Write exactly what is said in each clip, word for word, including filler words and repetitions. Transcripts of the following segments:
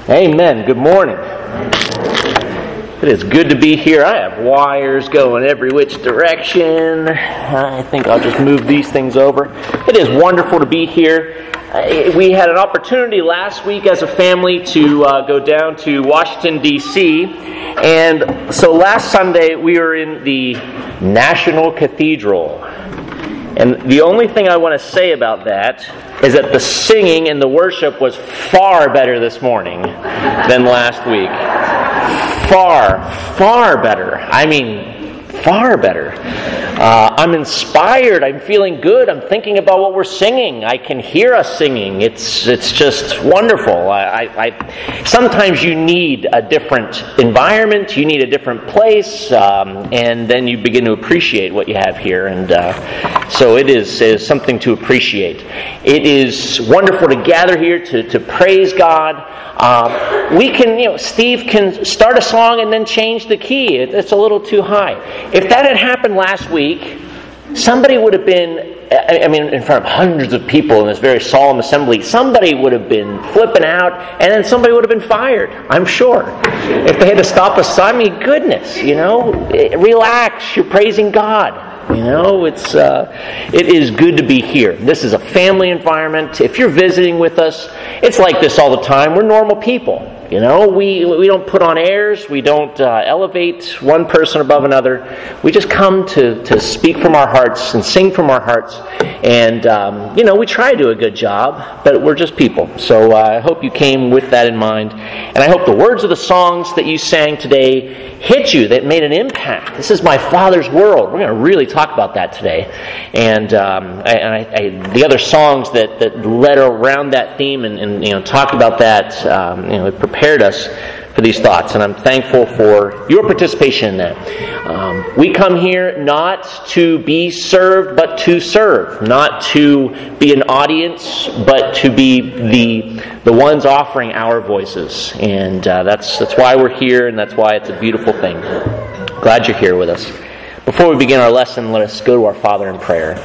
Amen. Good morning. It is good to be here. I have wires going every which direction. I think I'll just move these things over. It is wonderful to be here. We had an opportunity last week as a family to uh, go down to Washington, D C And so last Sunday we were in the National Cathedral. And the only thing I want to say about that is that the singing and the worship was far better this morning than last week. Far, far better. I mean, far better. Uh, I'm inspired. I'm feeling good. I'm thinking about what we're singing. I can hear us singing. It's it's just wonderful. I, I, I sometimes you need a different environment. You need a different place, um, and then you begin to appreciate what you have here. And uh, so it is, it is something to appreciate. It is wonderful to gather here to to praise God. Um, we can, you know, Steve can start a song and then change the key. It, it's a little too high. If that had happened last week, somebody would have been, I mean, in front of hundreds of people in this very solemn assembly, somebody would have been flipping out, and then somebody would have been fired, I'm sure. If they had to stop us, I mean, goodness, you know, relax, you're praising God. You know, it's uh, it is good to be here. This is a family environment. If you're visiting with us, it's like this all the time. We're normal people. You know, we we don't put on airs. We don't uh, elevate one person above another. We just come to, to speak from our hearts and sing from our hearts. And, um, you know, we try to do a good job, but we're just people. So uh, I hope you came with that in mind. And I hope the words of the songs that you sang today hit you, that made an impact. This is my Father's world. We're going to really talk about that today. And, um, I, and I, I, the other songs that, that led around that theme and, and you know talked about that, um, you know, it prepared us for these thoughts, and I'm thankful for your participation in that. Um, we come here not to be served, but to serve. Not to be an audience, but to be the the ones offering our voices. And uh, that's that's why we're here, and that's why it's a beautiful thing. Glad you're here with us. Before we begin our lesson, let us go to our Father in prayer.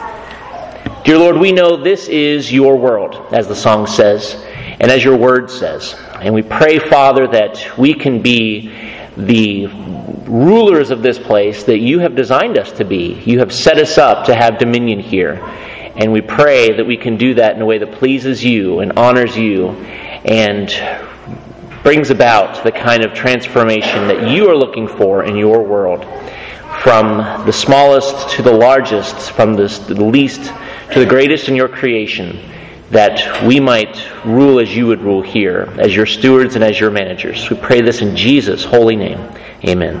Dear Lord, we know this is your world, as the song says, and as your word says. And we pray, Father, that we can be the rulers of this place that you have designed us to be. You have set us up to have dominion here. And we pray that we can do that in a way that pleases you and honors you and brings about the kind of transformation that you are looking for in your world. From the smallest to the largest, from the least to the greatest in your creation, that we might rule as you would rule here, as your stewards and as your managers. We pray this in Jesus' holy name. Amen.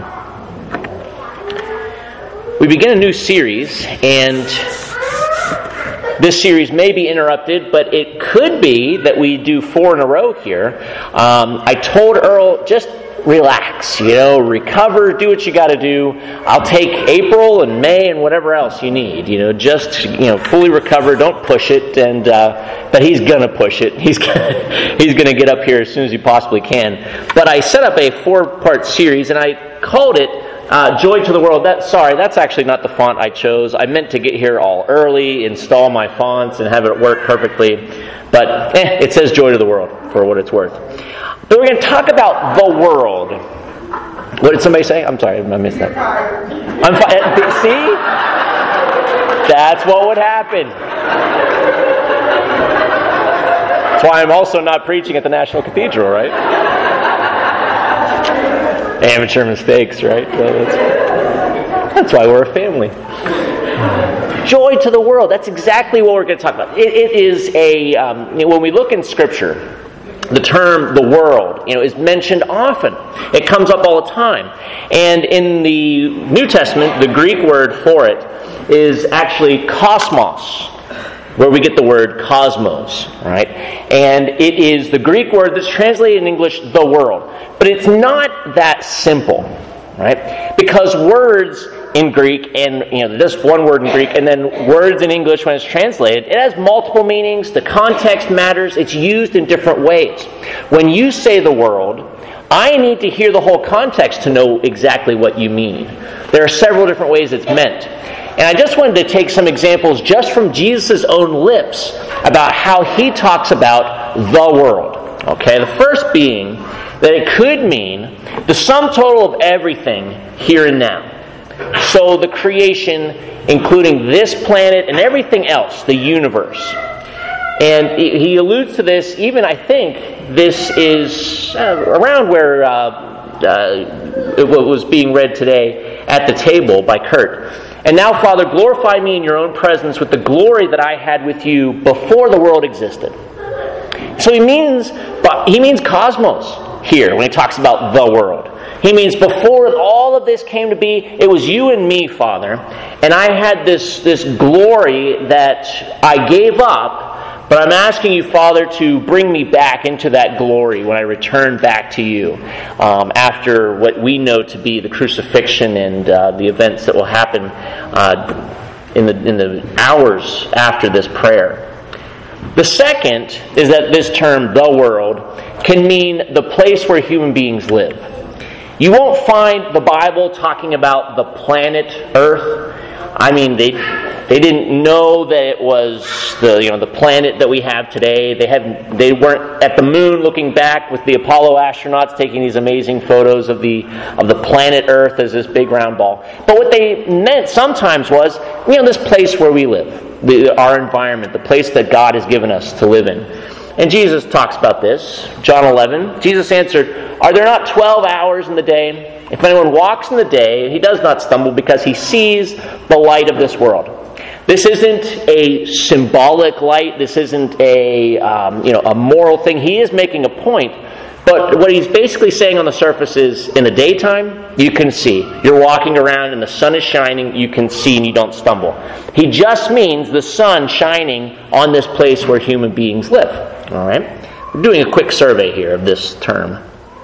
We begin a new series, and this series may be interrupted, but it could be that we do four in a row here. Um, I told Earl, just relax, you know, recover, do what you got to do. I'll take April and May and whatever else you need, you know, just, you know, fully recover, don't push it, and uh, but he's going to push it. He's gonna, he's going to get up here as soon as he possibly can. But I set up a four-part series, and I called it uh, Joy to the World. That, sorry, that's actually not the font I chose. I meant to get here all early, install my fonts, and have it work perfectly. But eh, it says Joy to the World, for what it's worth. But we're going to talk about the world. What did somebody say? I'm sorry, I missed that. I'm fi- See? That's what would happen. That's why I'm also not preaching at the National Cathedral, right? Amateur mistakes, right? So that's, that's why we're a family. Joy to the world. That's exactly what we're going to talk about. It, it is a, um, when we look in Scripture, the term the world, you know, is mentioned often. It comes up all the time. And in the New Testament, the Greek word for it is actually kosmos, where we get the word cosmos, right? And it is the Greek word that's translated in English, the world. But it's not that simple, right? Because words in Greek, and you know, just one word in Greek, and then words in English when it's translated, it has multiple meanings. The context matters. It's used in different ways. When you say the world, I need to hear the whole context to know exactly what you mean. There are several different ways it's meant. And I just wanted to take some examples just from Jesus' own lips about how he talks about the world. Okay, the first being that it could mean the sum total of everything here and now. So the creation, including this planet and everything else, the universe. And he alludes to this, even I think this is uh, around where uh, uh, it was being read today at the table by Kurt. And now, Father, glorify me in your own presence with the glory that I had with you before the world existed. So he means, he means cosmos here when he talks about the world. He means before all of this came to be, it was you and me, Father, and I had this, this glory that I gave up, but I'm asking you, Father, to bring me back into that glory when I return back to you um, after what we know to be the crucifixion and uh, the events that will happen uh, in the in the hours after this prayer. The second is that this term, the world, can mean the place where human beings live. You won't find the Bible talking about the planet Earth. I mean, they they didn't know that it was the you know the planet that we have today. They hadn't they weren't at the moon looking back with the Apollo astronauts taking these amazing photos of the of the planet Earth as this big round ball. But what they meant sometimes was you know this place where we live, the, our environment, the place that God has given us to live in. And Jesus talks about this. John eleven. Jesus answered, "Are there not twelve hours in the day? If anyone walks in the day, he does not stumble because he sees the light of this world." This isn't a symbolic light. This isn't a um, you know a moral thing. He is making a point. But what he's basically saying on the surface is, in the daytime, you can see. You're walking around and the sun is shining, you can see and you don't stumble. He just means the sun shining on this place where human beings live. All right? We're doing a quick survey here of this term.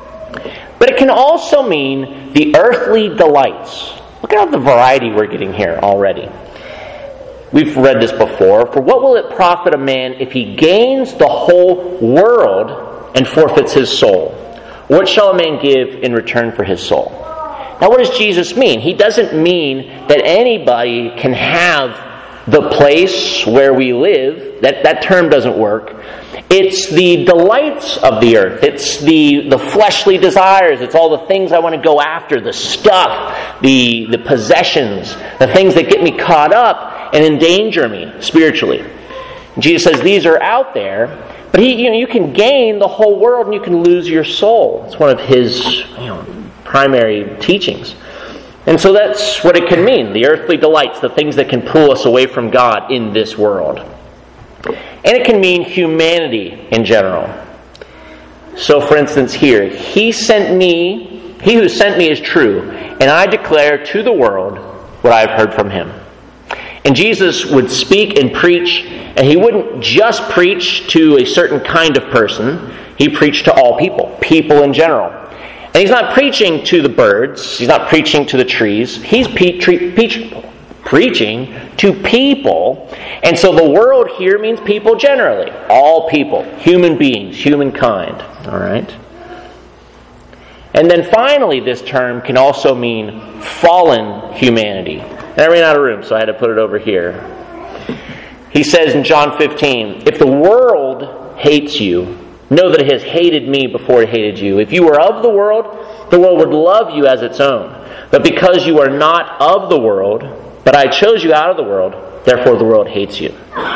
But it can also mean the earthly delights. Look at the variety we're getting here already. We've read this before. For what will it profit a man if he gains the whole world and forfeits his soul? What shall a man give in return for his soul? Now, what does Jesus mean? He doesn't mean that anybody can have the place where we live. That, that term doesn't work. It's the delights of the earth. It's the, the fleshly desires. It's all the things I want to go after, the stuff, the, the possessions, the things that get me caught up and endanger me spiritually. Jesus says these are out there. But he, you know, you can gain the whole world and you can lose your soul. It's one of his you know, primary teachings. And so that's what it can mean. The earthly delights, the things that can pull us away from God in this world. And it can mean humanity in general. So for instance here, He sent me, He who sent me is true, and I declare to the world what I have heard from Him. And Jesus would speak and preach, and He wouldn't just preach to a certain kind of person. He preached to all people, people in general. And He's not preaching to the birds. He's not preaching to the trees. He's pe- tre- pe- preaching to people. And so the world here means people generally. All people, human beings, humankind. All right? And then finally, this term can also mean fallen humanity. And I ran out of room, so I had to put it over here. He says in John fifteen, "If the world hates you, know that it has hated me before it hated you. If you were of the world, the world would love you as its own. But because you are not of the world, but I chose you out of the world, therefore the world hates you."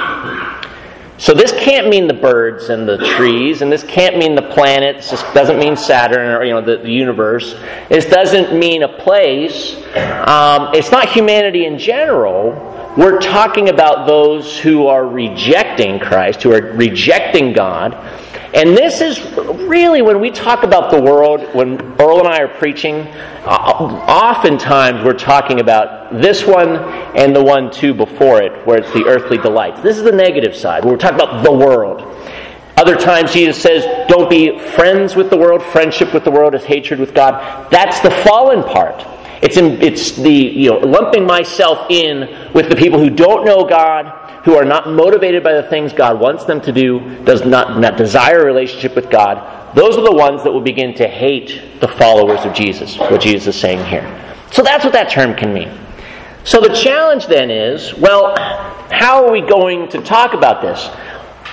So this can't mean the birds and the trees, and this can't mean the planets. This doesn't mean Saturn or you know the, the universe. This doesn't mean a place. Um, it's not humanity in general. We're talking about those who are rejecting Christ, who are rejecting God. And this is really, when we talk about the world, when Earl and I are preaching, oftentimes we're talking about this one and the one two before it, where it's the earthly delights. This is the negative side, where we're talking about the world. Other times Jesus says, don't be friends with the world. Friendship with the world is hatred with God. That's the fallen part. It's in, it's the you know lumping myself in with the people who don't know God, who are not motivated by the things God wants them to do, does not, not desire a relationship with God. Those are the ones that will begin to hate the followers of Jesus, what Jesus is saying here. So that's what that term can mean. So the challenge then is, well, how are we going to talk about this?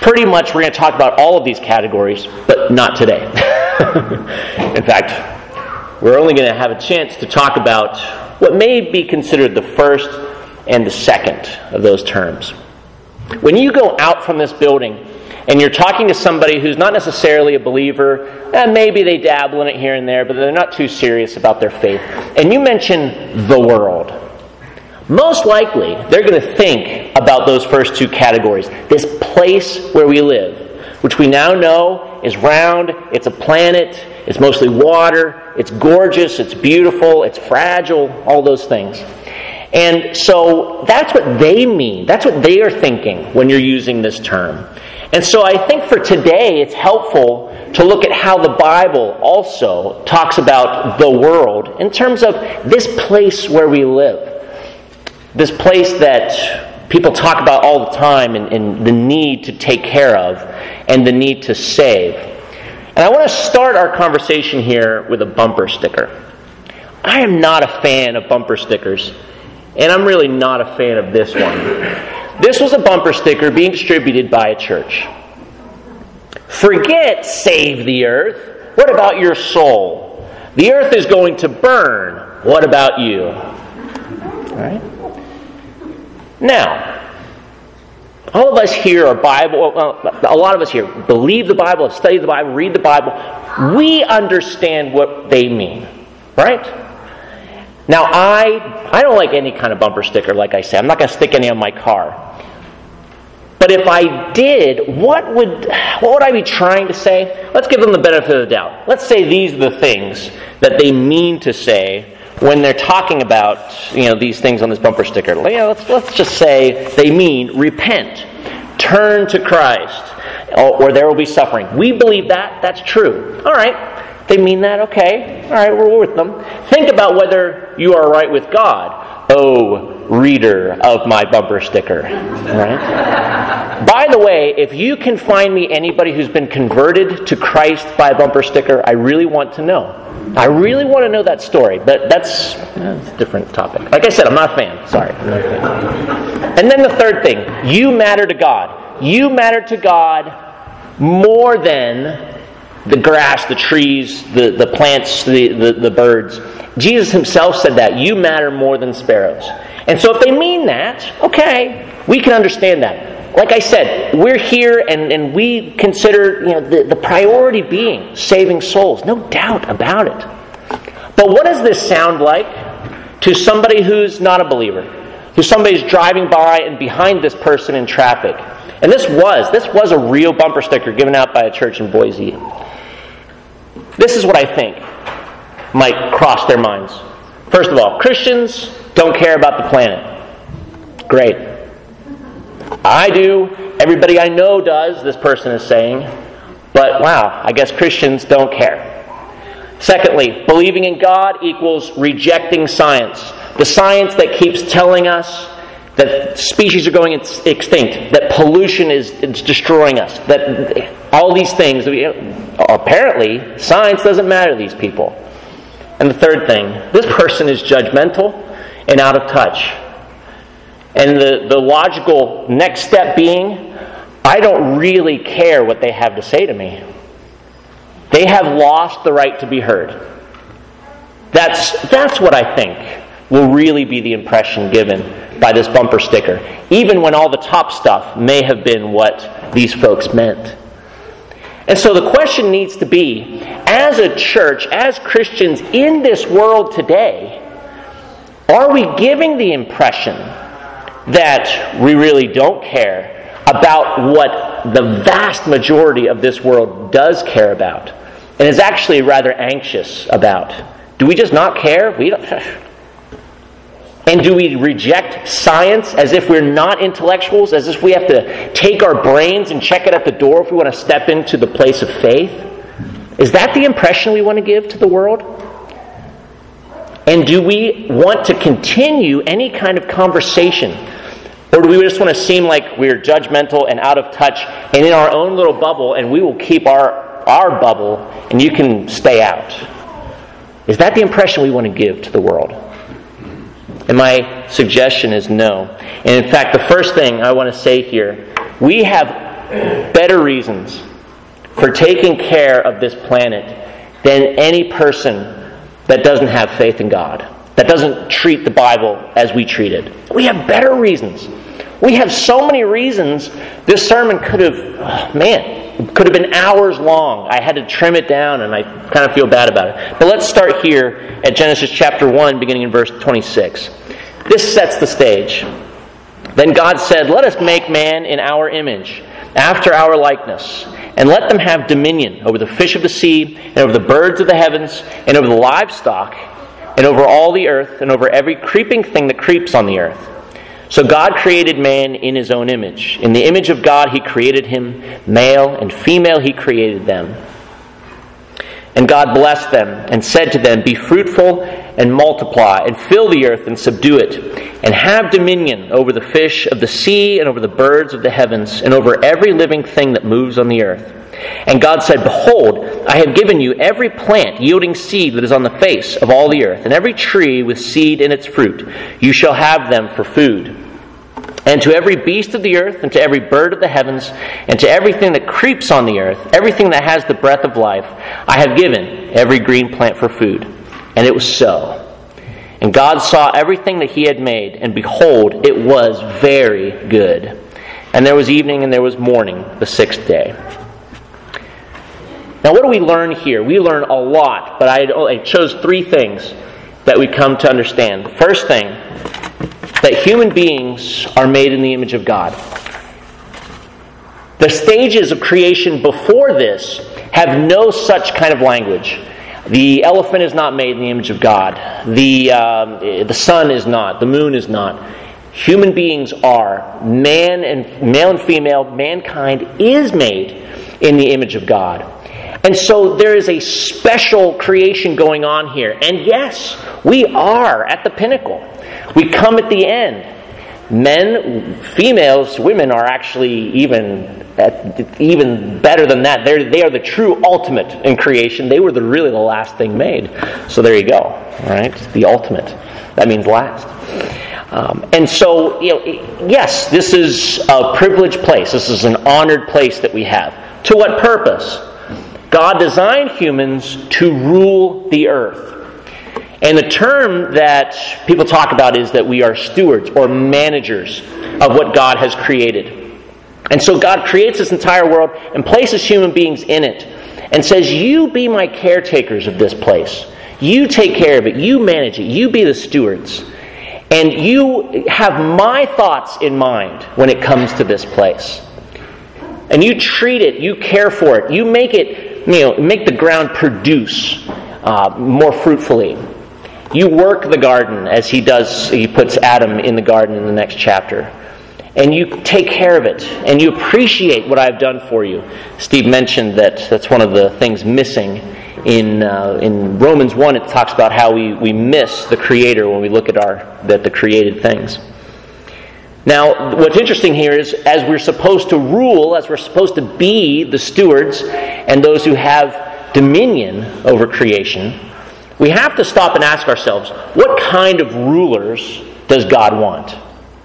pretty much we're going to talk about all of these categories, but not today. In fact, we're only going to have a chance to talk about what may be considered the first and the second of those terms. When you go out from this building and you're talking to somebody who's not necessarily a believer, and maybe they dabble in it here and there, but they're not too serious about their faith, and you mention the world, most likely they're going to think about those first two categories. This place where we live, which we now know is round, it's a planet, it's mostly water, it's gorgeous, it's beautiful, it's fragile, all those things. And so that's what they mean. That's what they are thinking when you're using this term. And so I think for today it's helpful to look at how the Bible also talks about the world in terms of this place where we live. This place that people talk about all the time and, and the need to take care of and the need to save. And I want to start our conversation here with a bumper sticker. I am not a fan of bumper stickers, and I'm really not a fan of this one. This was a bumper sticker being distributed by a church. Forget save the earth. What about your soul? The earth is going to burn. What about you? All right? Now, all of us here are Bible, well, a lot of us here believe the Bible, study the Bible, read the Bible. We understand what they mean, right? Now, I I don't like any kind of bumper sticker, like I said. I'm not going to stick any on my car. But if I did, what would what would I be trying to say? Let's give them the benefit of the doubt. Let's say these are the things that they mean to say when they're talking about, you know, these things on this bumper sticker. You know, let's let's just say they mean repent, turn to Christ, or, or there will be suffering. We believe that. That's true. All right. They mean that. Okay. All right. We're with them. Think about whether you are right with God. Oh, reader of my bumper sticker. All right. By the way, if you can find me anybody who's been converted to Christ by a bumper sticker, I really want to know. I really want to know that story, but that's, that's a different topic. Like I said, I'm not a fan. Sorry. I'm not a fan. And then the third thing, you matter to God. You matter to God more than the grass, the trees, the, the plants, the, the, the birds. Jesus himself said that. You matter more than sparrows. And so if they mean that, okay, we can understand that. Like I said, we're here and, and we consider, you know, the, the priority being saving souls. No doubt about it. But what does this sound like to somebody who's not a believer? Who somebody's driving by and behind this person in traffic? And this was, this was a real bumper sticker given out by a church in Boise. This is what I think might cross their minds. First of all, Christians don't care about the planet. Great. I do. Everybody I know does, this person is saying. But wow, I guess Christians don't care. Secondly, believing in God equals rejecting science. The science that keeps telling us that species are going extinct, that pollution is, is destroying us, that all these things, apparently, science doesn't matter to these people. And the third thing, this person is judgmental and out of touch. And the, the logical next step being, I don't really care what they have to say to me. They have lost the right to be heard. That's, that's what I think will really be the impression given by this bumper sticker, even when all the top stuff may have been what these folks meant. And so the question needs to be, as a church, as Christians in this world today, are we giving the impression that we really don't care about what the vast majority of this world does care about and is actually rather anxious about? Do we just not care? We don't. And do we reject science as if we're not intellectuals, as if we have to take our brains and check it at the door if we want to step into the place of faith? Is that the impression we want to give to the world? And do we want to continue any kind of conversation? Or do we just want to seem like we're judgmental and out of touch and in our own little bubble, and we will keep our, our bubble and you can stay out? Is that the impression we want to give to the world? And my suggestion is no. And in fact, the first thing I want to say here, we have better reasons for taking care of this planet than any person that doesn't have faith in God, that doesn't treat the Bible as we treat it. We have better reasons. We have so many reasons. This sermon could have, oh, man, could have been hours long. I had to trim it down, and I kind of feel bad about it. But let's start here at Genesis chapter one, beginning in verse twenty-six. This sets the stage. Then God said, "Let us make man in our image, after our likeness, and let them have dominion over the fish of the sea, and over the birds of the heavens, and over the livestock, and over all the earth, and over every creeping thing that creeps on the earth." So God created man in His own image. In the image of God He created him, male and female He created them. And God blessed them and said to them, "Be fruitful and multiply, and fill the earth and subdue it, and have dominion over the fish of the sea, and over the birds of the heavens, and over every living thing that moves on the earth." And God said, "Behold, I have given you every plant yielding seed that is on the face of all the earth, and every tree with seed in its fruit. You shall have them for food. And to every beast of the earth, and to every bird of the heavens, and to everything that creeps on the earth, everything that has the breath of life, I have given every green plant for food." And it was so. And God saw everything that He had made, and behold, it was very good. And there was evening and there was morning, the sixth day. Now what do we learn here? We learn a lot, but I, I chose three things that we come to understand. The first thing, that human beings are made in the image of God. The stages of creation before this have no such kind of language. The elephant is not made in the image of God. The um, the sun is not. The moon is not. Human beings are. Man and male and female, mankind is made in the image of God. And so there is a special creation going on here. And yes, we are at the pinnacle. We come at the end. Men, females, women are actually even even better than that. They're, they are the true ultimate in creation. They were the really the last thing made. So there you go. All right, the ultimate. That means last. Um, and so, you know, yes, this is a privileged place. This is an honored place that we have. To what purpose? God designed humans to rule the earth. And the term that people talk about is that we are stewards or managers of what God has created. And so God creates this entire world and places human beings in it and says, "You be my caretakers of this place. You take care of it. You manage it. You be the stewards. And you have my thoughts in mind when it comes to this place. And you treat it. You care for it. You make it, you know, make the ground produce uh, more fruitfully. You work the garden as he does, he puts Adam in the garden in the next chapter. And you take care of it. And you appreciate what I've done for you." Steve mentioned that that's one of the things missing in uh, in Romans one. It talks about how we, we miss the Creator when we look at our at the created things. Now, what's interesting here is as we're supposed to rule, as we're supposed to be the stewards and those who have dominion over creation, we have to stop and ask ourselves, what kind of rulers does God want?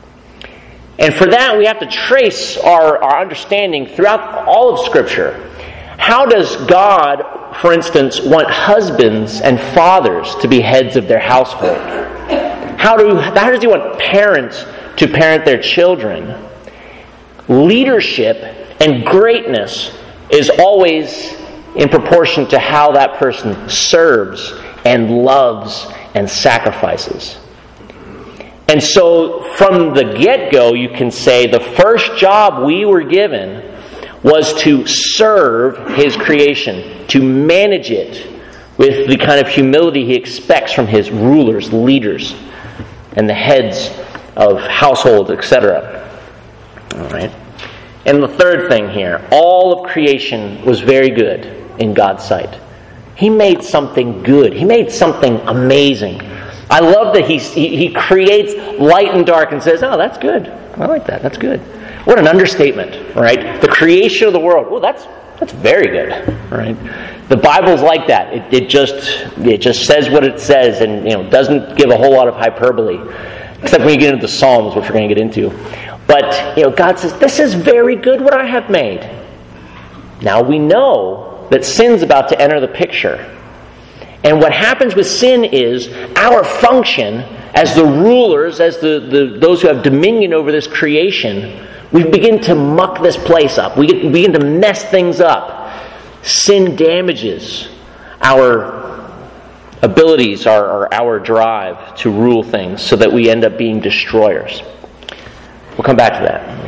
And for that, we have to trace our, our understanding throughout all of Scripture. How does God, for instance, want husbands and fathers to be heads of their household? How, do, how does He want parents to parent their children? Leadership and greatness is always in proportion to how that person serves and loves and sacrifices. And so from the get-go, you can say the first job we were given was to serve His creation, to manage it with the kind of humility He expects from His rulers, leaders, and the heads of households, et cetera. All right. And the third thing here, all of creation was very good in God's sight. He made something good. He made something amazing. I love that he, he he creates light and dark and says, "Oh, that's good. I like that. That's good." What an understatement, right? The creation of the world. Well, that's that's very good, right? The Bible's like that. It, it just it just says what it says, and you know doesn't give a whole lot of hyperbole, except when you get into the Psalms, which we're going to get into. But, you know, God says, this is very good what I have made. Now we know that sin's about to enter the picture. And what happens with sin is our function as the rulers, as the, the those who have dominion over this creation, we begin to muck this place up. We, get, we begin to mess things up. Sin damages our abilities, our, our, our drive to rule things so that we end up being destroyers. We'll come back to that.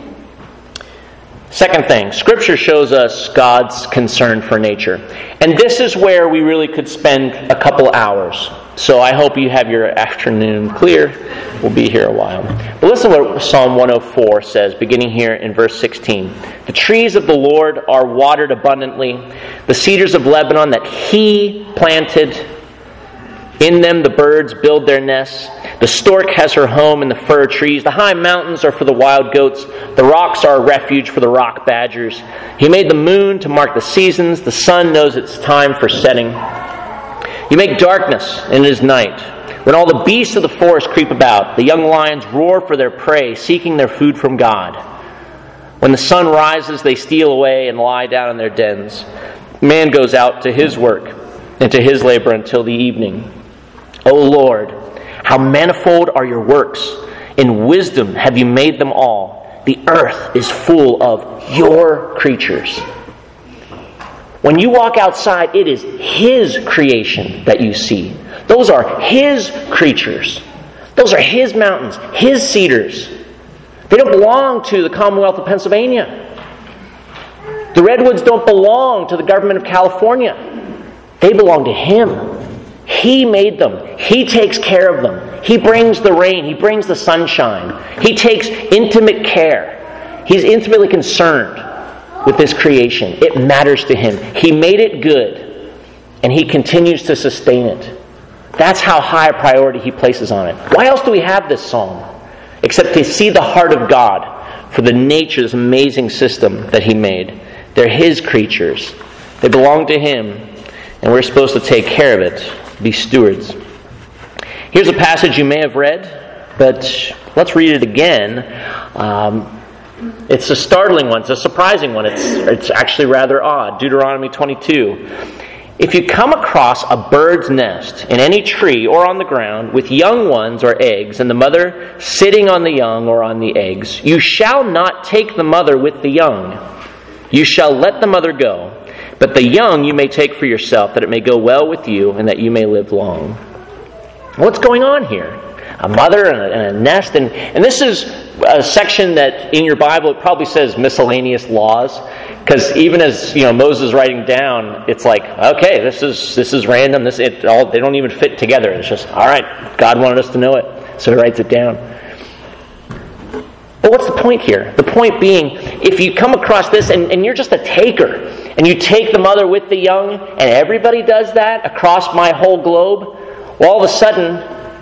Second thing, Scripture shows us God's concern for nature. And this is where we really could spend a couple hours. So I hope you have your afternoon clear. We'll be here a while. But listen to what Psalm one oh four says, beginning here in verse sixteen. The trees of the Lord are watered abundantly, the cedars of Lebanon that He planted. In them the birds build their nests. The stork has her home in the fir trees. The high mountains are for the wild goats. The rocks are a refuge for the rock badgers. He made the moon to mark the seasons. The sun knows its time for setting. You make darkness, and it is night. When all the beasts of the forest creep about, the young lions roar for their prey, seeking their food from God. When the sun rises, they steal away and lie down in their dens. Man goes out to his work and to his labor until the evening. O Lord, how manifold are your works. In wisdom have you made them all. The earth is full of your creatures. When you walk outside, it is His creation that you see. Those are His creatures. Those are His mountains, His cedars. They don't belong to the Commonwealth of Pennsylvania. The redwoods don't belong to the government of California. They belong to Him. He made them. He takes care of them. He brings the rain. He brings the sunshine. He takes intimate care. He's intimately concerned with this creation. It matters to Him. He made it good, and He continues to sustain it. That's how high a priority He places on it. Why else do we have this psalm? Except to see the heart of God for the nature, this amazing system that He made. They're His creatures. They belong to Him, and we're supposed to take care of it. Be stewards. Here's a passage you may have read, but let's read it again. Um, it's a startling one. It's a surprising one. It's, it's actually rather odd. Deuteronomy twenty-two. If you come across a bird's nest in any tree or on the ground with young ones or eggs, and the mother sitting on the young or on the eggs, you shall not take the mother with the young. You shall let the mother go. But the young you may take for yourself, that it may go well with you, and that you may live long. What's going on here? A mother and a, and a nest. And, and this is a section that in your Bible it probably says miscellaneous laws. Because even as you know Moses is writing down, it's like, okay, this is this is random. This it all they don't even fit together. It's just, all right, God wanted us to know it, so He writes it down. But what's the point here? The point being, if you come across this and, and you're just a taker, and you take the mother with the young, and everybody does that across my whole globe, well, all of a sudden,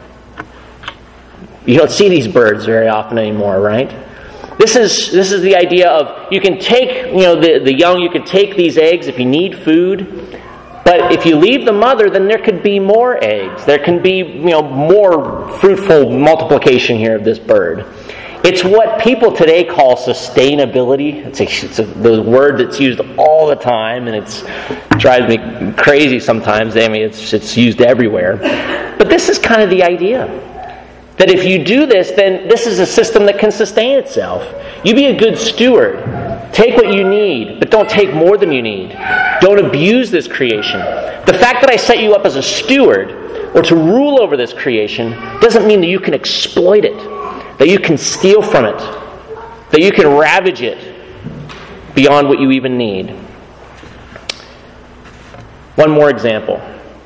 you don't see these birds very often anymore, right? This is this is the idea of you can take, you know, the, the young, you can take these eggs if you need food, but if you leave the mother, then there could be more eggs. There can be, you know, more fruitful multiplication here of this bird. It's what people today call sustainability. It's a, it's a the word that's used all the time, and it's, it drives me crazy sometimes. I mean, it's it's used everywhere. But this is kind of the idea. That if you do this, then this is a system that can sustain itself. You be a good steward. Take what you need, but don't take more than you need. Don't abuse this creation. The fact that I set you up as a steward, or to rule over this creation, doesn't mean that you can exploit it. That you can steal from it. That you can ravage it beyond what you even need. One more example.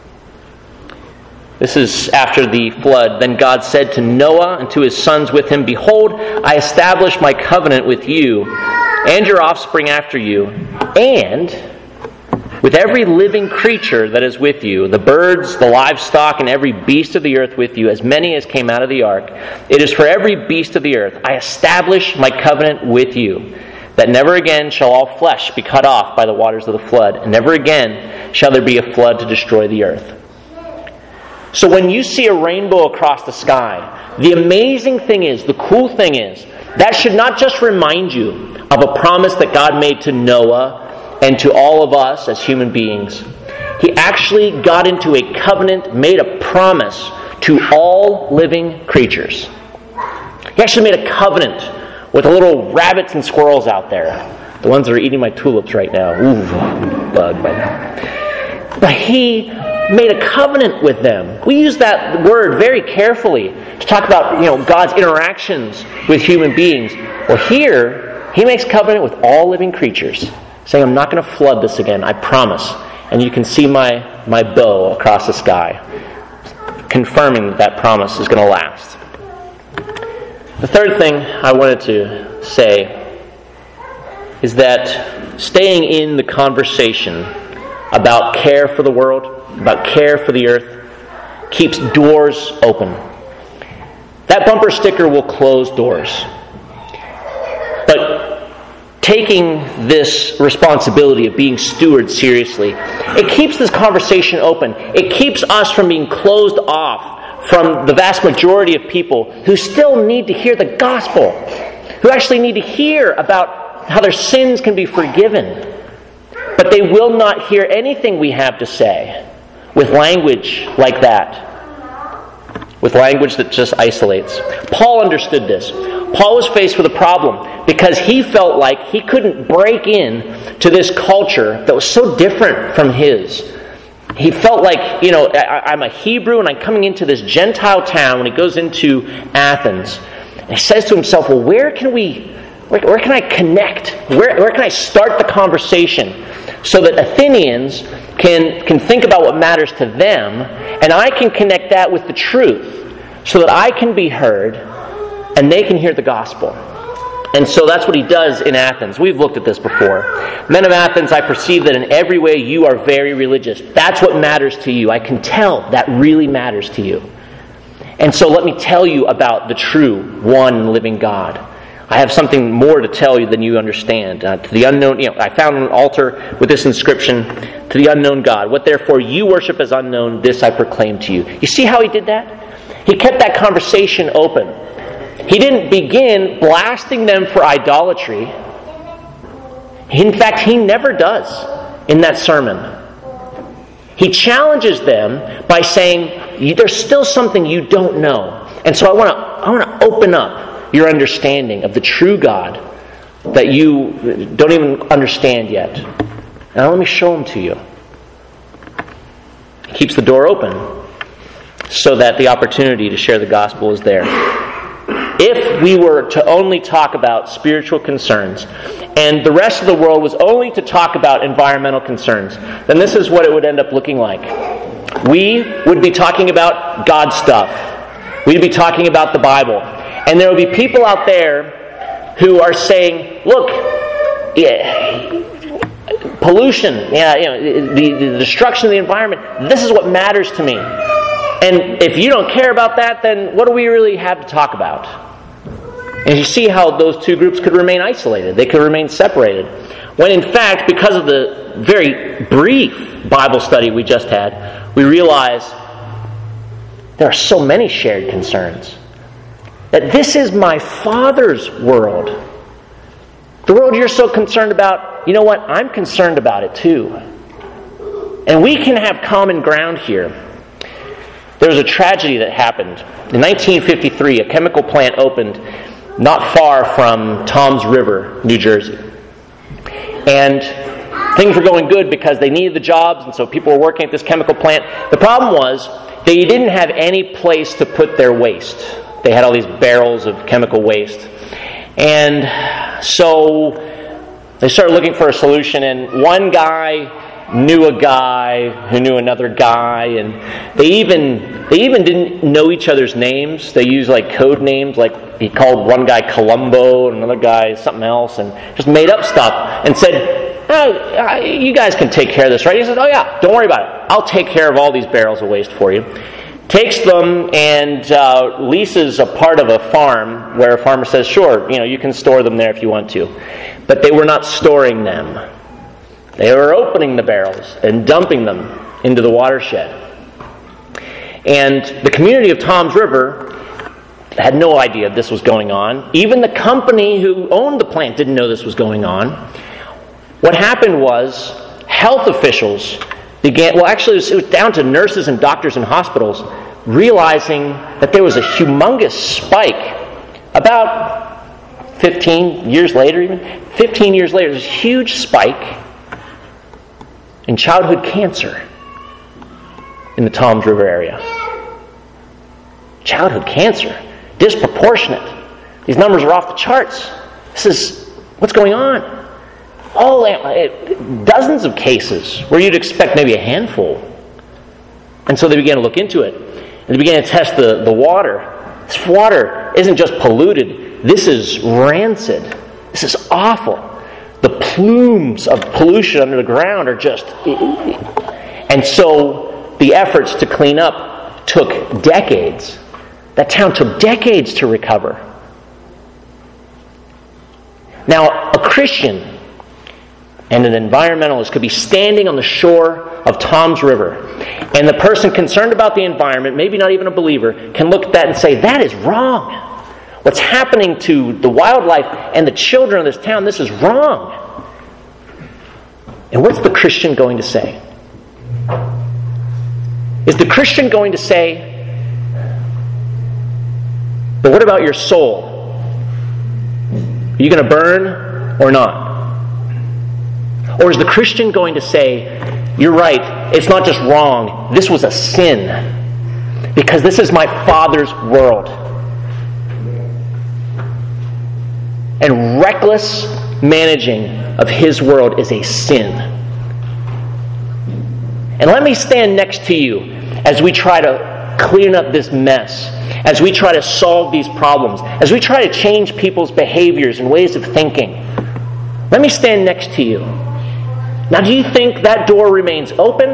This is after the flood. Then God said to Noah and to his sons with him, Behold, I establish my covenant with you and your offspring after you, and with every living creature that is with you, the birds, the livestock, and every beast of the earth with you, as many as came out of the ark. It is for every beast of the earth. I establish my covenant with you, that never again shall all flesh be cut off by the waters of the flood, and never again shall there be a flood to destroy the earth. So when you see a rainbow across the sky, the amazing thing is, the cool thing is, that should not just remind you of a promise that God made to Noah and to all of us as human beings. He actually got into a covenant, made a promise to all living creatures. He actually made a covenant with the little rabbits and squirrels out there. The ones that are eating my tulips right now. Ooh, bug by now. But he made a covenant with them. We use that word very carefully to talk about, you know, God's interactions with human beings. Well, here, he makes covenant with all living creatures, saying, I'm not going to flood this again, I promise. And you can see my, my bow across the sky, confirming that that promise is going to last. The third thing I wanted to say is that staying in the conversation about care for the world, about care for the earth, keeps doors open. That bumper sticker will close doors. But taking this responsibility of being stewards seriously, it keeps this conversation open. It keeps us from being closed off from the vast majority of people who still need to hear the gospel, who actually need to hear about how their sins can be forgiven. But they will not hear anything we have to say with language like that, with language that just isolates. Paul understood this. Paul was faced with a problem because he felt like he couldn't break in to this culture that was so different from his. He felt like, you know, I, I'm a Hebrew and I'm coming into this Gentile town. When he goes into Athens, and he says to himself, well, where can we, where, where can I connect? Where, where can I start the conversation so that Athenians can, can think about what matters to them, and I can connect that with the truth so that I can be heard and they can hear the gospel. And so that's what he does in Athens. We've looked at this before. Men of Athens, I perceive that in every way you are very religious. That's what matters to you. I can tell that really matters to you. And so let me tell you about the true, one living God. I have something more to tell you than you understand. Uh, to the unknown, you know, I found an altar with this inscription, to the unknown God. What therefore you worship as unknown, this I proclaim to you. You see how he did that? He kept that conversation open. He didn't begin blasting them for idolatry. In fact, he never does in that sermon. He challenges them by saying, there's still something you don't know. And so I want to I want to open up your understanding of the true God that you don't even understand yet. Now let me show him to you. He keeps the door open so that the opportunity to share the gospel is there. If we were to only talk about spiritual concerns and the rest of the world was only to talk about environmental concerns, then this is what it would end up looking like. We would be talking about God stuff. We'd be talking about the Bible. And there would be people out there who are saying, look, yeah, pollution, yeah, you know, the, the destruction of the environment, this is what matters to me. And if you don't care about that, then what do we really have to talk about? And you see how those two groups could remain isolated. They could remain separated. When in fact, because of the very brief Bible study we just had, we realize there are so many shared concerns. That this is my Father's world. The world you're so concerned about, you know what? I'm concerned about it too. And we can have common ground here. There was a tragedy that happened. In nineteen fifty-three, a chemical plant opened not far from Toms River, New Jersey. And things were going good because they needed the jobs, and so people were working at this chemical plant. The problem was they didn't have any place to put their waste. They had all these barrels of chemical waste. And so they started looking for a solution, and one guy knew a guy who knew another guy, and they even they even didn't know each other's names. They used like code names, like he called one guy Columbo and another guy something else, and just made up stuff and said, oh, you guys can take care of this, right? He says, oh yeah, don't worry about it. I'll take care of all these barrels of waste for you. Takes them and uh, leases a part of a farm where a farmer says, sure, you know, you can store them there if you want to. But they were not storing them. They were opening the barrels and dumping them into the watershed. And the community of Toms River had no idea this was going on. Even the company who owned the plant didn't know this was going on. What happened was health officials began, well actually it was, it was down to nurses and doctors in hospitals, realizing that there was a humongous spike about fifteen years later even, fifteen years later, there's a huge spike in childhood cancer in the Toms River area. Childhood cancer, disproportionate. These numbers are off the charts. This is, what's going on? All dozens of cases where you'd expect maybe a handful. And so they began to look into it. And they began to test the, the water. This water isn't just polluted. This is rancid. This is awful. The plumes of pollution under the ground are just... And so the efforts to clean up took decades. That town took decades to recover. Now, a Christian and an environmentalist could be standing on the shore of Toms River, and the person concerned about the environment, maybe not even a believer, can look at that and say, that is wrong. What's happening to the wildlife and the children of this town, this is wrong. And what's the Christian going to say? Is the Christian going to say, but what about your soul? Are you going to burn or not? Or is the Christian going to say, you're right, it's not just wrong, this was a sin, because this is my Father's world. And reckless managing of His world is a sin. And let me stand next to you as we try to clean up this mess, as we try to solve these problems, as we try to change people's behaviors and ways of thinking. Let me stand next to you. Now, do you think that door remains open?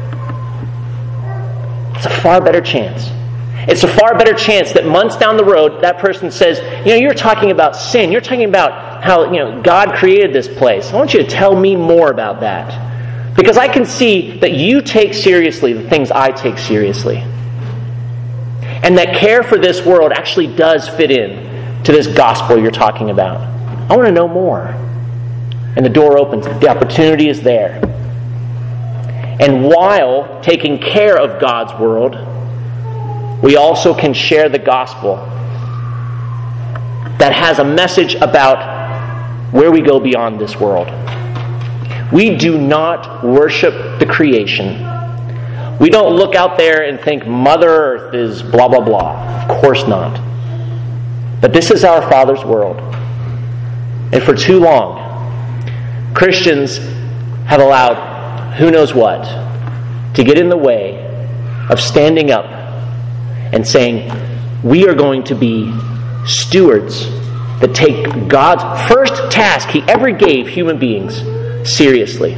It's a far better chance. It's a far better chance that months down the road, that person says, you know, you're talking about sin. You're talking about how, you know, God created this place. I want you to tell me more about that. Because I can see that you take seriously the things I take seriously. And that care for this world actually does fit in to this gospel you're talking about. I want to know more. And the door opens. The opportunity is there. And while taking care of God's world, we also can share the gospel that has a message about where we go beyond this world. We do not worship the creation. We don't look out there and think Mother Earth is blah, blah, blah. Of course not. But this is our Father's world. And for too long, Christians have allowed who knows what to get in the way of standing up and saying, we are going to be stewards that take God's first task He ever gave human beings seriously.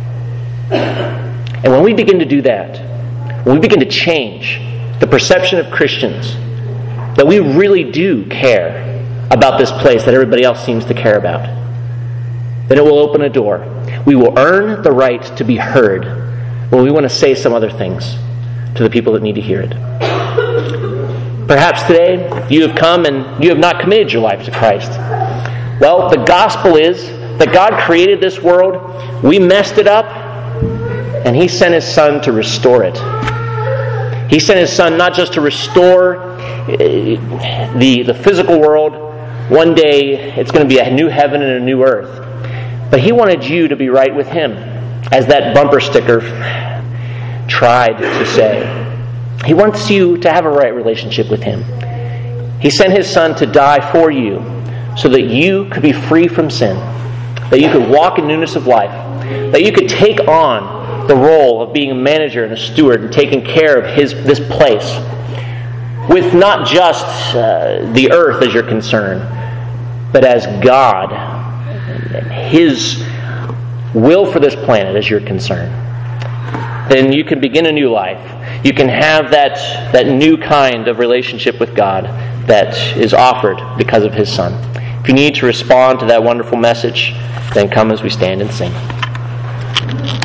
And when we begin to do that, when we begin to change the perception of Christians that we really do care about this place that everybody else seems to care about, then it will open a door. We will earn the right to be heard when we want to say some other things to the people that need to hear it. Perhaps today you have come and you have not committed your life to Christ. Well, the gospel is that God created this world, we messed it up, and He sent His Son to restore it. He sent His Son not just to restore the, the physical world. One day it's going to be a new heaven and a new earth. But He wanted you to be right with Him, as that bumper sticker tried to say. He wants you to have a right relationship with Him. He sent His Son to die for you so that you could be free from sin, that you could walk in newness of life, that you could take on the role of being a manager and a steward and taking care of His this place with not just uh, the earth as your concern, but as God and His will for this planet as your concern. Then you can begin a new life. You can have that, that new kind of relationship with God that is offered because of His Son. If you need to respond to that wonderful message, then come as we stand and sing.